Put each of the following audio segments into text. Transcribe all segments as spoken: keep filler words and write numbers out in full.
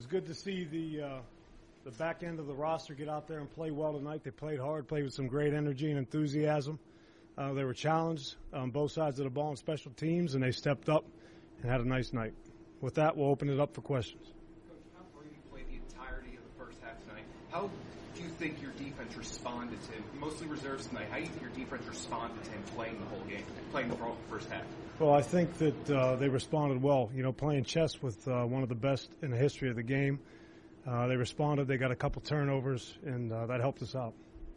good to see the uh, the back end of the roster get out there and play well tonight. They played hard, played with some great energy and enthusiasm. Uh, they were challenged on both sides of the ball in special teams, and they stepped up and had a nice night. With that, we'll open it up for questions. Coach, Tom Brady played the entirety of the first half tonight. How do you think your defense responded to him? Mostly reserves tonight. How do you think your defense responded to him playing the whole game, playing the first half? Well, I think that uh, they responded well. You know, playing chess with uh, one of the best in the history of the game. Uh, they responded. They got a couple turnovers, and uh, that helped us out.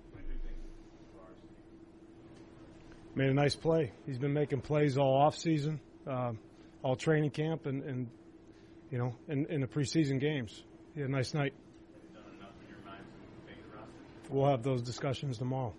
Made a nice play. He's been making plays all off season, uh, all training camp, and, and you know, in, in the preseason games. He had a nice night. We'll have those discussions tomorrow.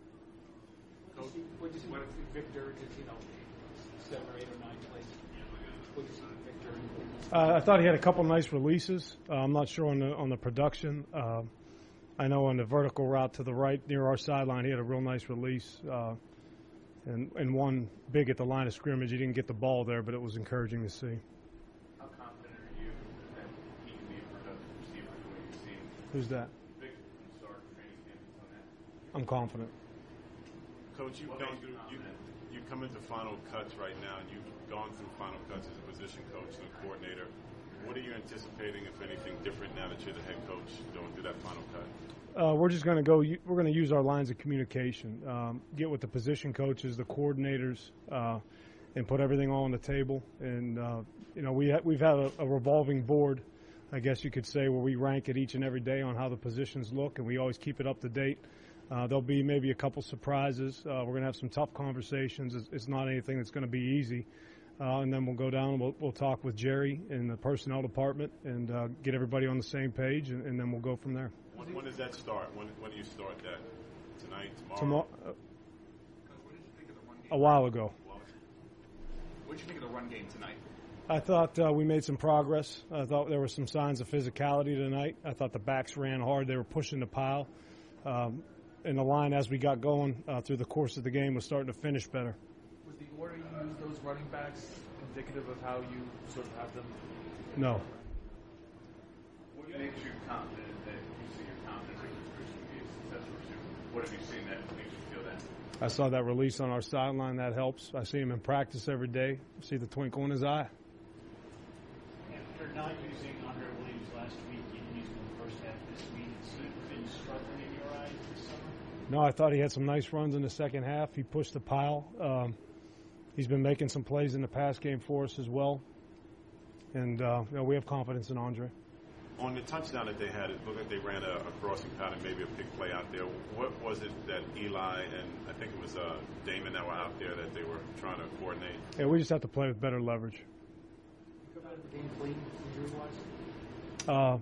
What did you see, what did you see Victor, just, you know, seven or eight or nine plays? What did you see Victor? Uh, I thought he had a couple nice releases. Uh, I'm not sure on the on the production. Uh, I know on the vertical route to the right near our sideline, he had a real nice release. Uh, and, and one big at the line of scrimmage. He didn't get the ball there, but it was encouraging to see. How confident are you that he can be a productive receiver the way you've seen? Who's that? Victor from the start of training camp on that. I'm confident. Coach, you've gone through, you, you come into final cuts right now, and you've gone through final cuts as a position coach and a coordinator. What are you anticipating, if anything, different now that you're the head coach going through that final cut? Uh, we're just going to go. We're going to use our lines of communication, um, get with the position coaches, the coordinators, uh, and put everything all on the table. And uh, you know, we ha- we've had a, a revolving board, I guess you could say, where we rank it each and every day on how the positions look, and we always keep it up to date. Uh, there'll be maybe a couple surprises. Uh, we're going to have some tough conversations. It's, it's not anything that's going to be easy. Uh, and then we'll go down and we'll, we'll talk with Jerry in the personnel department and uh, get everybody on the same page, and, and then we'll go from there. When, when does that start? When, when do you start that? Tonight, tomorrow? Tomorrow uh, What did you think of the run game? a while ago. What did you think of the run game tonight? I thought uh, we made some progress. I thought there were some signs of physicality tonight. I thought the backs ran hard. They were pushing the pile. Um, and the line, as we got going uh, through the course of the game, was starting to finish better. Was the order you used those running backs indicative of how you sort of have them? No. What makes you confident that you see your confidence that you're going to be a successful receiver? What have you seen that makes you feel that? I saw that release on our sideline. That helps. I see him in practice every day. I see the twinkle in his eye. After not using Andre Williams last week, you didn't use him in the first half this week. Has he been struggling in your eyes this summer? No, I thought he had some nice runs in the second half. He pushed the pile. Um, he's been making some plays in the pass game for us as well. And uh, you know, we have confidence in Andre. On the touchdown that they had, it looked like they ran a, a crossing pattern, maybe a big play out there. What was it that Eli and I think it was uh, Damon that were out there that they were trying to coordinate? Yeah, we just have to play with better leverage. You come out of the game clean, injury-wise? Uh,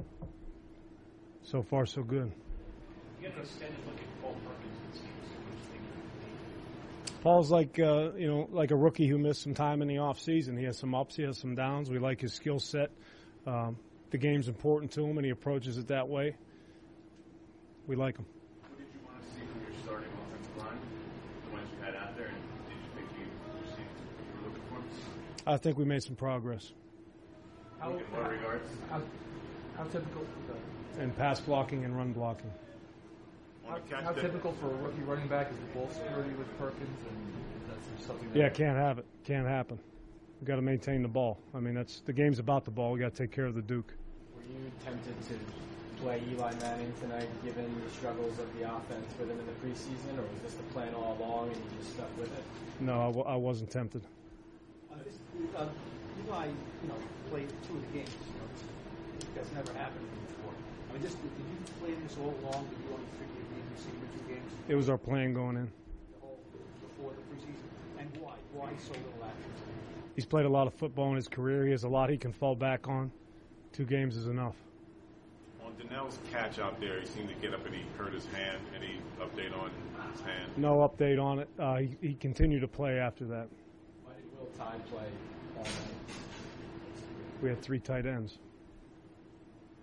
so far, so good. You got an extended look at Paul Perkins, it seems. What do you think of him? Paul's like uh, you know, like a rookie who missed some time in the off season. He has some ups, he has some downs. We like his skill set. Um, the game's important to him, and he approaches it that way. We like him. What did you want to see from your starting offensive line, the ones you had out there, and did you think you received what you were looking for? I think we made some progress. How, In what regards? how, how typical? And pass blocking and run blocking. How, how typical for a rookie running back is the ball security with Perkins, and that's something. That Yeah, can't have it. Can't happen. We've got to maintain the ball. I mean, that's the game's about the ball. We got to take care of the Duke. Were you tempted to play Eli Manning tonight, given the struggles of the offense with him in the preseason, or was this the plan all along and you just stuck with it? No, I, w- I wasn't tempted. Uh, this, uh, Eli, you know, played two of the games. You know, that's never happened before. I mean, just did you play this all along? Did you only figure you'd see him in two games? It was our plan going in. The whole before the preseason, and why? Why so little action? He's played a lot of football in his career. He has a lot he can fall back on. Two games is enough. On Donnell's catch out there, he seemed to get up and he hurt his hand. Any update on his hand? No update on it. Uh, he, he continued to play after that. Why did Will Tye play all night? We had three tight ends.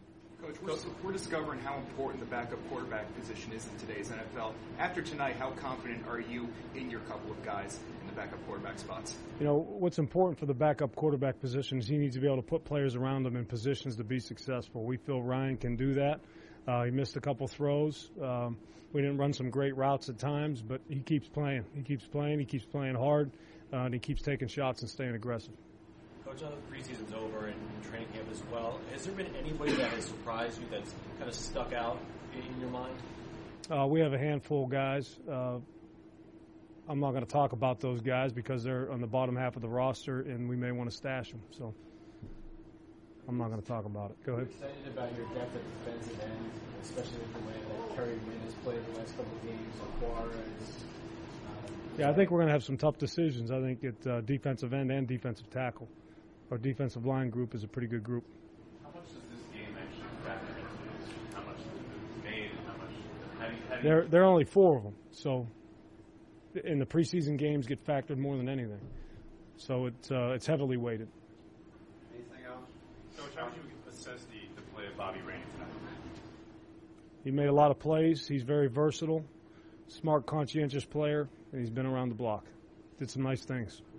Coach, we're, we're discovering how important the backup quarterback position is in today's N F L. After tonight, how confident are you in your couple of guys in the backup quarterback spots? You know, what's important for the backup quarterback position is he needs to be able to put players around him in positions to be successful. We feel Ryan can do that. Uh, he missed a couple throws. Um, we didn't run some great routes at times, but he keeps playing. He keeps playing. He keeps playing hard, uh, and he keeps taking shots and staying aggressive. Coach, now that the preseason's over and training camp as well, has there been anybody that has surprised you that's kind of stuck out in your mind? Uh, we have a handful of guys. Uh, I'm not going to talk about those guys because they're on the bottom half of the roster, and we may want to stash them. So I'm not going to talk about it. Go ahead. Excited about your depth at defensive end, especially with the way that Kerry Wynn has played the last couple of games. Aquara is. Um, yeah, I think we're going to have some tough decisions. I think at uh, defensive end and defensive tackle. Our defensive line group is a pretty good group. How much does this game actually factor into this? How much is made and how much? How do you, how do you There, there are only four of them, so in the preseason games get factored more than anything. So it's uh, it's heavily weighted. Anything else? Coach, how would you assess the, the play of Bobby Rainey tonight? He made a lot of plays. He's very versatile, smart, conscientious player, and he's been around the block. Did some nice things.